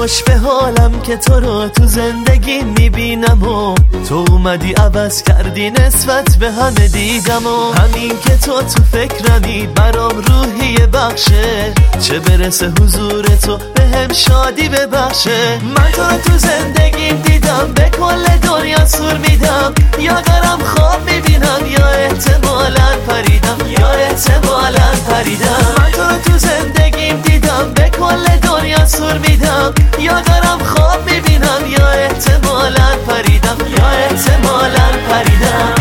خوش به حالم که تو رو تو زندگی میبینم و تو اومدی عوض کردی نسبت به همه دیدم و همین که تو فکرمی برام روحی بخشه، چه برسه حضور تو به هم شادی ببخشه. من تو رو تو زندگیم دیدم، به کل دنیا سور میدم، یا دارم خواب میبینم یا احتمالاً پریدم، یا احتمالاً پریدم. من تو رو تو زندگیم دیدم، به کل دنیا سور میدم، یا دارم خواب میبینم یا احتمالاً پریدم، یا احتمالاً پریدم.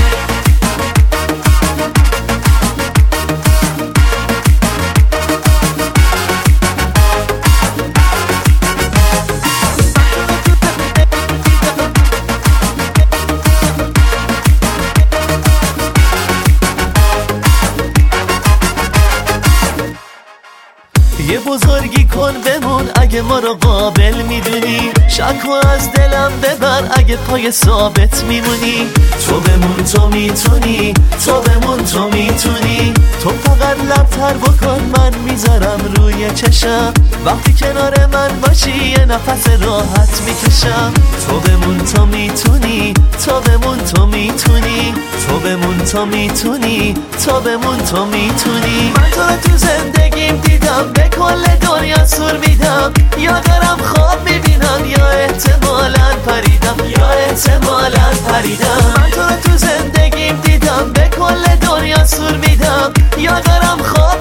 یه بزرگی کن بمون اگه ما رو قابل میدونی، شک و از دلم ببر اگه پای ثابت میمونی. تو بمون تو میتونی، تو بمون تو میتونی، تو فقط لبتر بکن من میذارم روی چشم، وقتی کنار من باشی یه نفس راحت میکشم. تو بمون تو میتونی، تو بمون تو میتونی، تو بمون تو میتونی، تو بمون تو میتونی. من تو رو تو زندگیم دیدم، به کل دنیا سور میدم، یا دارم خواب میبینم یا احتمالاً پریدم، یا احتمالاً پریدم. من تو رو تو زندگیم دیدم، به کل دنیا سور میدم، یا دارم خواب